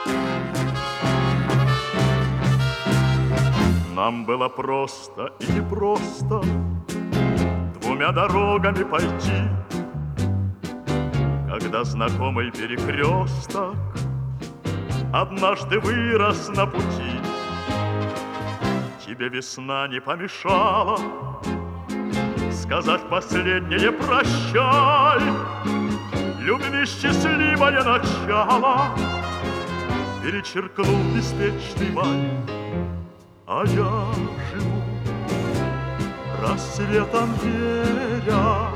Нам было просто и непросто двумя дорогами пойти, когда знакомый перекресток однажды вырос на пути. Тебе весна не помешала сказать последнее прощай. Любви счастливое начало перечеркнул беспечный май. А я живу рассветом веря,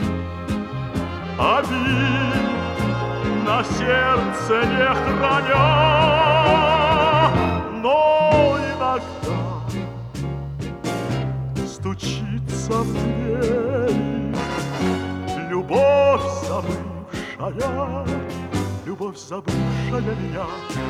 обид на сердце не храня. Но иногда стучится в двери любовь забывшая, любовь забывшая меня.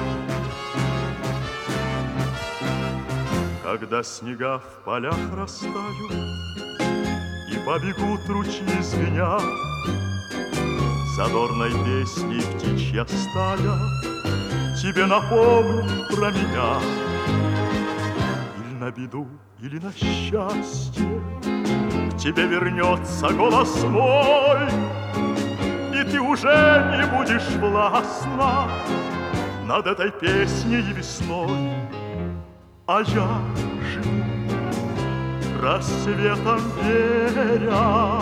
Когда снега в полях растают и побегут ручьи звеня, задорной песней птичья стая тебе напомнит про меня. Или на беду, или на счастье к тебе вернется голос мой, и ты уже не будешь властна над этой песней и весной. А я живу рассветом веря,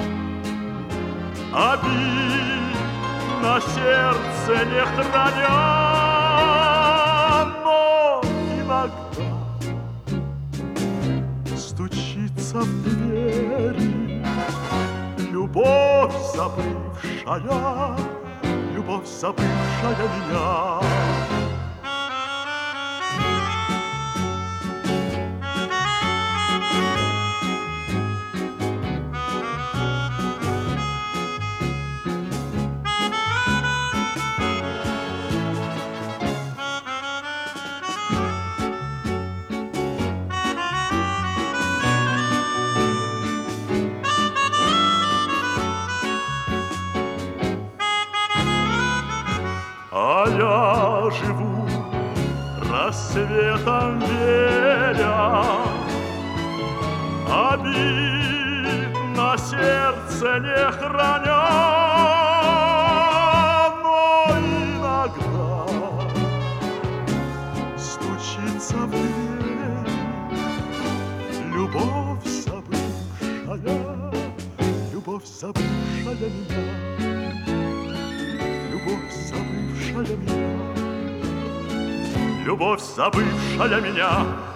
обид на сердце не храня. Но иногда стучится в двери любовь забывшая, любовь забывшая меня. А я живу рассветом веря, обид на сердце не храня. Но иногда стучится в дверь любовь забывшая, любовь забывшая меня. Любовь забывшая меня, любовь забывшая меня.